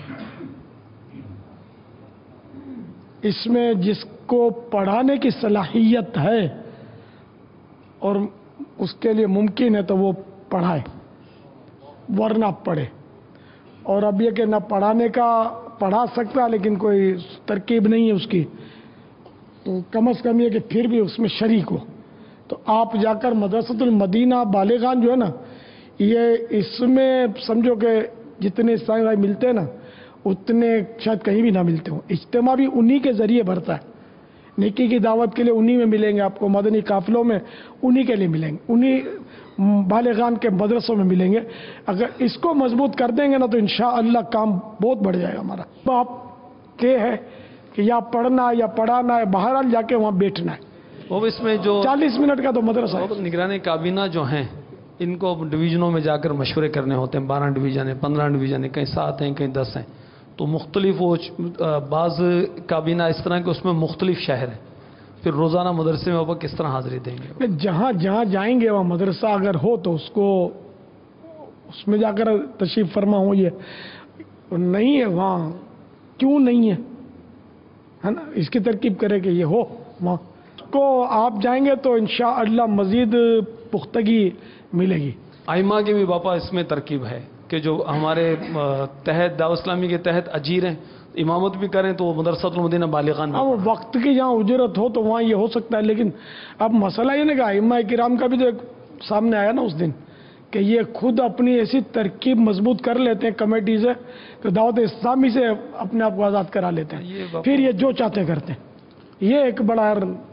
इसमें जिसको पढ़ाने की सलाहियत है और उसके लिए मुमकिन है तो वो पढ़ाए, वरना पढ़े। और अब ये कि ना पढ़ाने का पढ़ा सकता है लेकिन कोई तरकीब नहीं है उसकी, तो कम से कम ये कि फिर भी उसमें शरीक हो। तो आप जाकर मदरसतुल मदीना बालिगान जो है ना, ये इसमें समझो कि जितने इस्लामी भाई मिलते हैं ना उतने शायद कहीं भी ना मिलते हो। इज्तिमा भी उन्हीं के ज़रिए बढ़ता है। नेकी की दावत के लिए उन्हीं में मिलेंगे आपको, मदनी काफिलों में उन्हीं के लिए मिलेंगे, उन्हीं बालिगान के मदरसों में मिलेंगे। अगर इसको मजबूत कर देंगे ना तो इंशाअल्लाह काम बहुत बढ़ जाएगा हमारा। तो आप के है कि या पढ़ना या पढ़ाना है, बहरहाल जाके वहाँ बैठना है। वो इसमें जो 40 मिनट का तो मदरसा है। निगरानी काबीना जो हैं इनको डिवीजनों में जाकर मशवरे करने होते हैं। 12 डिवीजन है, 15 डिवीजन है, कहीं 7 हैं, कहीं 10 हैं। تو مختلف وہ بعض کابینہ اس طرح کہ اس میں مختلف شہر ہیں، پھر روزانہ مدرسے میں وہ کس طرح حاضری دیں گے؟ جہاں جہاں جائیں گے وہاں مدرسہ اگر ہو تو اس میں جا کر تشریف فرما ہو، یہ نہیں ہے وہاں کیوں نہیں ہے نا، اس کی ترکیب کرے کہ یہ ہو وہاں کو آپ جائیں گے تو انشاءاللہ مزید پختگی ملے گی۔ ائمہ کی بھی باپا اس میں ترکیب ہے کہ جو ہمارے تحت دعوت اسلامی کے تحت اجیر ہیں، امامت بھی کریں تو وہ مدرسۃ المدینہ بالغان میں وقت کی جہاں اجرت ہو تو وہاں یہ ہو سکتا ہے، لیکن اب مسئلہ یہ نہیں کہ ائمہ کرام کا بھی تو ایک سامنے آیا نا اس دن کہ یہ خود اپنی ایسی ترکیب مضبوط کر لیتے ہیں کمیٹی سے کہ دعوت اسلامی سے اپنے آپ کو آزاد کرا لیتے ہیں، پھر یہ جو چاہتے کرتے ہیں۔ یہ ایک بڑا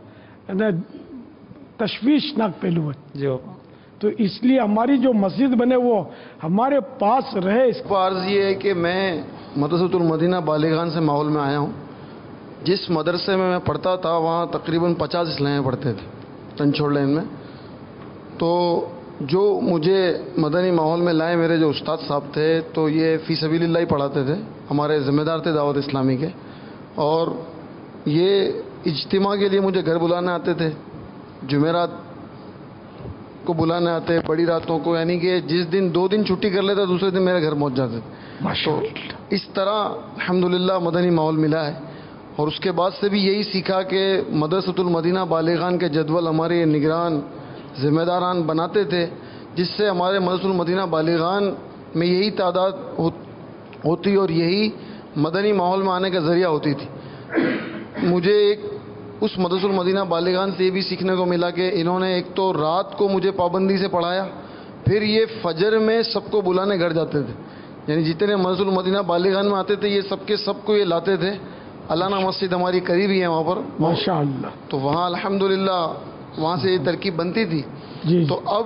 تشویشناک پہلو ہے جی باپا۔ تو اس لیے ہماری جو مسجد بنے وہ ہمارے پاس رہے۔ اس کو عرض یہ ہے کہ میں مدرسۃ المدینہ بالغان سے ماحول میں آیا ہوں۔ جس مدرسے میں پڑھتا تھا وہاں تقریباً 50 اسلامیں پڑھتے تھے تنچوڑ لین میں، تو جو مجھے مدنی ماحول میں لائے میرے جو استاد صاحب تھے تو یہ فی سبیل اللہ ہی پڑھاتے تھے، ہمارے ذمہ دار تھے دعوت اسلامی کے، اور یہ اجتماع کے لیے مجھے گھر بلانے آتے تھے، جمعرات کو بلانے آتے، بڑی راتوں کو، یعنی کہ جس دن 2 دن چھٹی کر لیتا دوسرے دن میرے گھر پہنچ جاتے تھے۔ تو اس طرح الحمدللہ مدنی ماحول ملا ہے، اور اس کے بعد سے بھی یہی سیکھا کہ مدرسۃ المدینہ بالغان کے جدول ہمارے نگران ذمہ داران بناتے تھے، جس سے ہمارے مدرسۃ المدینہ بالغان میں یہی تعداد ہوتی اور یہی مدنی ماحول میں آنے کا ذریعہ ہوتی تھی۔ مجھے اس مدرسۃ المدینہ بالغان سے یہ بھی سیکھنے کو ملا کہ انہوں نے ایک تو رات کو مجھے پابندی سے پڑھایا، پھر یہ فجر میں سب کو بلانے گھر جاتے تھے، یعنی جتنے مدرسۃ المدینہ بالغان میں آتے تھے یہ سب کے سب کو یہ لاتے تھے۔ علانہ مسجد ہماری قریب ہی ہے وہاں پر، ماشاءاللہ، تو وہاں الحمدللہ وہاں سے یہ ترکیب بنتی تھی۔ تو اب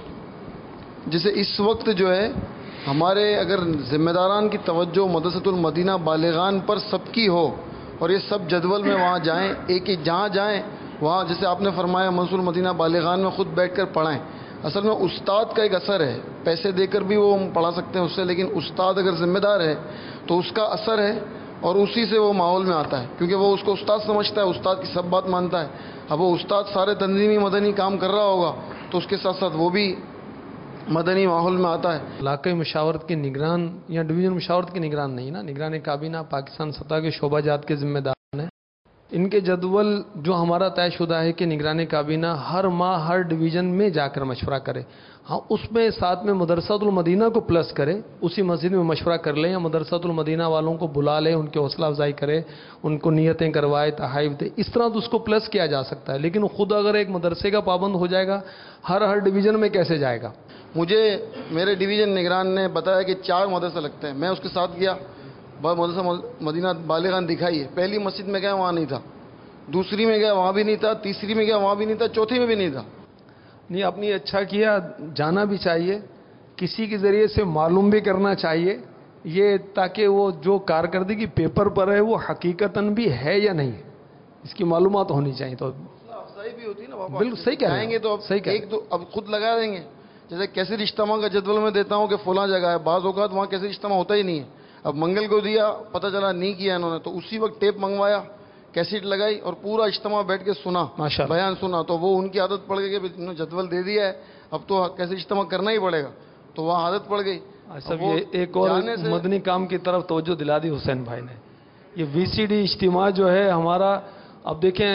جیسے اس وقت جو ہے ہمارے اگر ذمہ داران کی توجہ مدرسۃ المدینہ بالغان پر سب کی ہو اور یہ سب جدول میں وہاں جائیں، ایک ہی جہاں جائیں وہاں، جیسے آپ نے فرمایا مدرسۃ المدینہ بالغان میں خود بیٹھ کر پڑھائیں۔ اصل میں استاد کا ایک اثر ہے، پیسے دے کر بھی وہ پڑھا سکتے ہیں اس سے، لیکن استاد اگر ذمہ دار ہے تو اس کا اثر ہے اور اسی سے وہ ماحول میں آتا ہے، کیونکہ وہ اس کو استاد سمجھتا ہے، استاد کی سب بات مانتا ہے۔ اب وہ استاد سارے تنظیمی مدنی کام کر رہا ہوگا تو اس کے ساتھ ساتھ وہ بھی مدنی ماحول میں آتا ہے۔ علاقائی مشاورت کے نگران یا ڈویژن مشاورت کے نگران نہیں نا، نگران کابینہ پاکستان سطح کے شعبہ جات کے ذمہ دار ہیں۔ ان کے جدول جو ہمارا طے شدہ ہے کہ نگران کابینہ ہر ماہ ہر ڈویژن میں جا کر مشورہ کرے، ہاں اس میں ساتھ میں مدرسۃ المدینہ کو پلس کرے، اسی مسجد میں مشورہ کر لیں یا مدرسۃ المدینہ والوں کو بلا لے، ان کی حوصلہ افزائی کرے، ان کو نیتیں کروائے، تحائف دے، اس طرح تو اس کو پلس کیا جا سکتا ہے۔ لیکن خود اگر ایک مدرسے کا پابند ہو جائے گا ہر ڈویژن میں کیسے جائے گا؟ مجھے میرے ڈویژن نگران نے بتایا کہ 4 مدرسے لگتے ہیں، میں اس کے ساتھ گیا، مدرسہ مدینہ بالغان دکھائی ہے، پہلی مسجد میں گیا وہاں نہیں تھا، دوسری میں گیا وہاں بھی نہیں تھا، تیسری میں گیا وہاں بھی نہیں تھا، چوتھی میں بھی نہیں تھا۔ نہیں، اپنی اچھا کیا، جانا بھی چاہیے، کسی کے ذریعے سے معلوم بھی کرنا چاہیے، یہ تاکہ وہ جو کارکردگی پیپر پر ہے وہ حقیقتاً بھی ہے یا نہیں، اس کی معلومات ہونی چاہیے۔ تو افزائی بھی ہوتی ہے نا بابا، بالکل صحیح کہہ رہے ہیں، جائیں گے تو ایک تو اب خود لگا دیں گے، جیسے کیسے اجتماع کا جدول میں دیتا ہوں کہ فلاں جگہ ہے، بعض اوقات وہاں کیسے اجتماع ہوتا ہی نہیں ہے، اب منگل کو دیا پتہ چلا نہیں کیا انہوں نے، تو اسی وقت ٹیپ منگوایا، کیسٹ لگائی اور پورا اجتماع بیٹھ کے سنا، بیان سنا، تو وہ ان کی عادت پڑ گئی کہ انہوں نے جدول دے دیا ہے اب تو کیسے اجتماع کرنا ہی پڑے گا، تو وہاں عادت پڑ گئی۔ سب یہ ایک اور مدنی کام کی طرف توجہ دلا دی حسین بھائی نے، یہ وی سی ڈی اجتماع جو ہے ہمارا، اب دیکھیں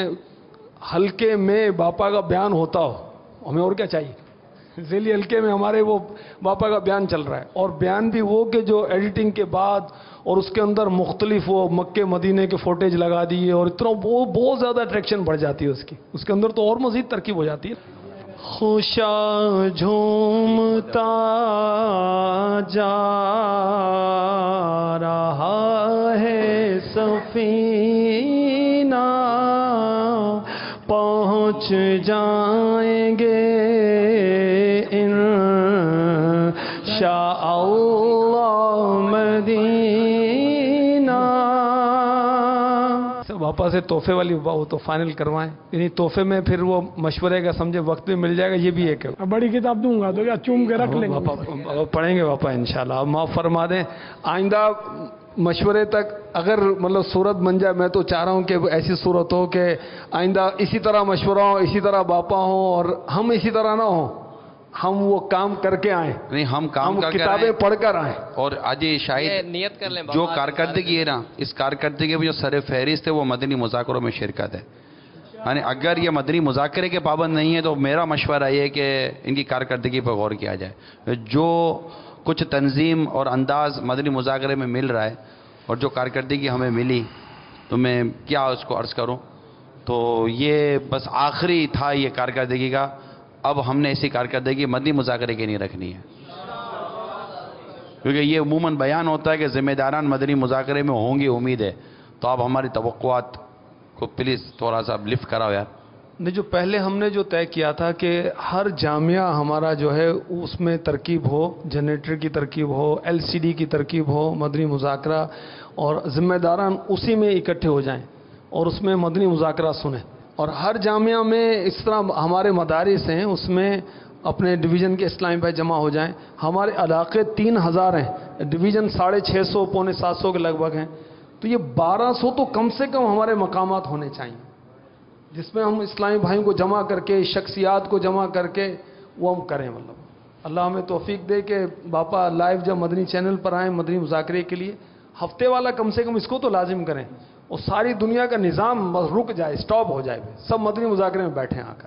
حلقے میں باپا کا بیان ہوتا ہو، ہمیں اور کیا چاہیے؟ ذیلی حلقے میں ہمارے وہ باپا کا بیان چل رہا ہے، اور بیان بھی وہ کہ جو ایڈیٹنگ کے بعد اور اس کے اندر مختلف وہ مکے مدینے کے فوٹیج لگا دیے، اور اتنا وہ بہت زیادہ اٹریکشن بڑھ جاتی ہے اس کے اندر تو اور مزید ترکیب ہو جاتی ہے۔ خوشا جھومتا جا رہا ہے سفینہ، پہنچ جائیں گے انشاءاللہ مدینہ۔ واپس سے تحفے والی وہ تو فائنل کروائیں، یعنی تحفے میں پھر وہ مشورے کا سمجھے وقت بھی مل جائے گا، یہ بھی ایک ہے۔ بڑی کتاب دوں گا تو کیا چوم کے رکھ لیں گے، پڑھیں گے باپا انشاءاللہ، آپ معاف فرما دیں، آئندہ مشورے تک اگر مطلب صورت بن جائے، میں تو چاہ رہا ہوں کہ ایسی صورت ہو کہ آئندہ اسی طرح مشورہ ہو، اسی طرح باپا ہوں، اور ہم اسی طرح نہ ہوں، ہم وہ کام کر کے آئیں، نہیں ہم کام کر کے کتابیں پڑھ کر آئیں. اور آج شاید نیت کر لیں جو کارکردگی ہے نا، اس کارکردگی میں جو سر فہرست ہے وہ مدنی مذاکروں میں شرکت ہے. یعنی اگر یہ مدنی مذاکرے کے پابند نہیں ہے تو میرا مشورہ یہ ہے کہ ان کی کارکردگی پر غور کیا جائے. جو کچھ تنظیم اور انداز مدنی مذاکرے میں مل رہا ہے اور جو کارکردگی ہمیں ملی تو میں کیا اس کو عرض کروں. تو یہ بس آخری تھا یہ کارکردگی کا. اب ہم نے ایسی کارکردگی مدنی مذاکرے کی نہیں رکھنی ہے، کیونکہ یہ عموماً بیان ہوتا ہے کہ ذمہ داران مدنی مذاکرے میں ہوں گی، امید ہے. تو آپ ہماری توقعات کو پلیز تھوڑا سا لفٹ کراؤ یار. نہیں، جو پہلے ہم نے جو طے کیا تھا کہ ہر جامعہ ہمارا جو ہے اس میں ترکیب ہو، جنریٹر کی ترکیب ہو، LCD کی ترکیب ہو، مدنی مذاکرہ، اور ذمہ داران اسی میں اکٹھے ہو جائیں اور اس میں مدنی مذاکرہ سنیں. اور ہر جامعہ میں اس طرح ہمارے مدارس ہیں، اس میں اپنے ڈویژن کے اسلامی بھائی جمع ہو جائیں. ہمارے علاقے 3000 ہیں، ڈویژن 650 پونے 700 کے لگ بھگ ہیں. تو یہ 1200 تو کم سے کم ہمارے مقامات ہونے چاہیے جس میں ہم اسلامی بھائیوں کو جمع کر کے، شخصیات کو جمع کر کے وہ ہم کریں. مطلب اللہ ہمیں توفیق دے کہ باپا لائیو جب مدنی چینل پر آئیں مدنی مذاکرے کے لیے، ہفتے والا کم سے کم اس کو تو لازم کریں، اور ساری دنیا کا نظام رک جائے، سٹاپ ہو جائے، سب مدنی مذاکرے میں بیٹھیں آ کر.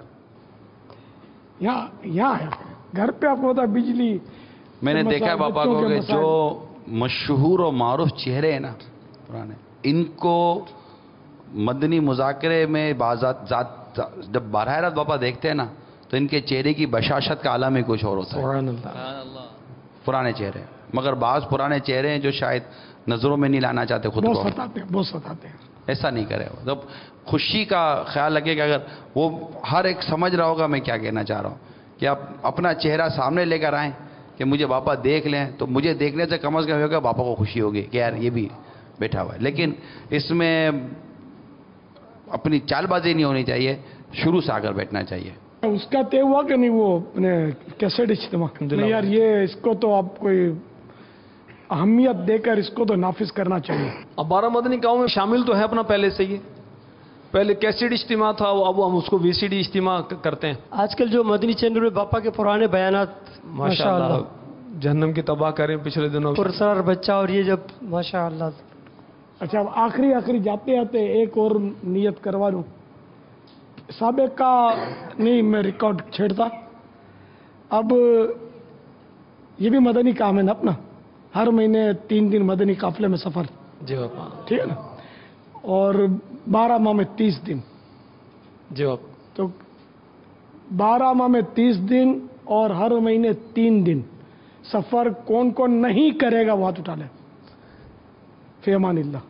یہاں ہے گھر پہ آپ کو پتا بجلی. میں نے دیکھا ہے باپا کو کہ جو مشہور اور معروف چہرے ہیں نا پرانے، ان کو مدنی مذاکرے میں جب براہ راست باپا دیکھتے ہیں نا تو ان کے چہرے کی بشاشت کا عالم ہی کچھ اور ہوتا ہے. پرانے چہرے، مگر بعض پرانے چہرے ہیں جو شاید نظروں میں نہیں لانا چاہتے خود کو، بہت ستاتے ہیں. ایسا نہیں کرے. جب خوشی کا خیال رکھے کہ اگر وہ ہر ایک سمجھ رہا ہوگا میں کیا کہنا چاہ رہا ہوں، کہ آپ اپنا چہرہ سامنے لے کر آئیں کہ مجھے باپا دیکھ لیں، تو مجھے دیکھنے سے کم از کم ہوگا باپا کو خوشی ہوگی کہ یار یہ بھی بیٹھا ہوا ہے. لیکن اس میں اپنی چال بازی نہیں ہونی چاہیے، شروع سے آ کر بیٹھنا چاہیے. اس کا طے ہوا کہ نہیں وہ اپنے کیسٹ اجتماع؟ یار یہ اس کو تو آپ کوئی اہمیت دے کر اس کو تو نافذ کرنا چاہیے. اب 12 مدنی کاموں میں شامل تو ہے اپنا پہلے سے ہی. پہلے کیسٹ اجتماع تھا، اب ہم اس کو VCD اجتماع کرتے ہیں. آج کل جو مدنی چینل میں باپا کے پرانے بیانات ماشاءاللہ جہنم کی تباہ کریں پچھلے دنوں پرسرار بچہ، اور یہ جب ماشاءاللہ. اچھا اب آخری جاتے آتے ایک اور نیت کروا لوں. سابق کا نہیں میں ریکارڈ چھیڑتا. اب یہ بھی مدنی کام ہے نا اپنا، ہر مہینے 3 دن مدنی قافلے میں سفر. جی باپا. ٹھیک ہے نا. اور 12 ماہ میں 30 دن. جی باپا. تو 12 ماہ میں 30 دن اور ہر مہینے 3 دن سفر کون کون نہیں کرے گا وہ ہاتھ اٹھا لے. فی امان اللہ.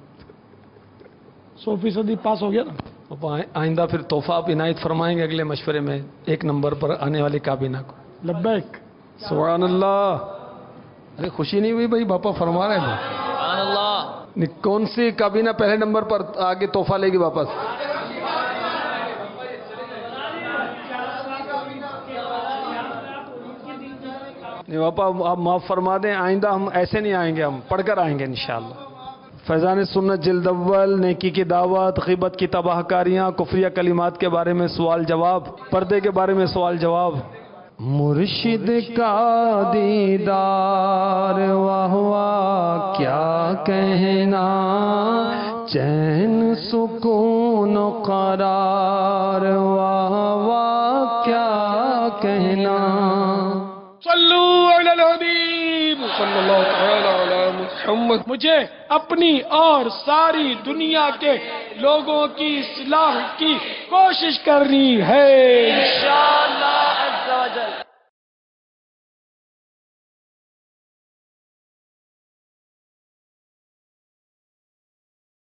100% پاس ہو گیا نا. آئندہ پھر تحفہ آپ عنایت فرمائیں گے اگلے مشورے میں 1 نمبر پر آنے والی کابینہ کو. لبیک. سبحان اللہ. ارے خوشی نہیں ہوئی بھائی، باپا فرما رہے ہیں. سبحان اللہ. کون سی کابینہ پہلے نمبر پر آگے تحفہ لے گی واپس؟ نہیں باپا آپ معاف فرما دیں، آئندہ ہم ایسے نہیں آئیں گے، ہم پڑھ کر آئیں گے انشاءاللہ. فیضان سنت جلد اول، نیکی کی دعوت، غیبت کی تباہ کاریاں، کفریہ کلمات کے بارے میں سوال جواب، پردے کے بارے میں سوال جواب. مرشد کا دیدار واہ واہ کیا کہنا، چین سکون و قرار واہ واہ کیا کہنا. صلو علی الحبیب صلی اللہ تعالی علی محمد. مجھے اپنی اور ساری دنیا کے لوگوں کی اصلاح کی کوشش کرنی ہے.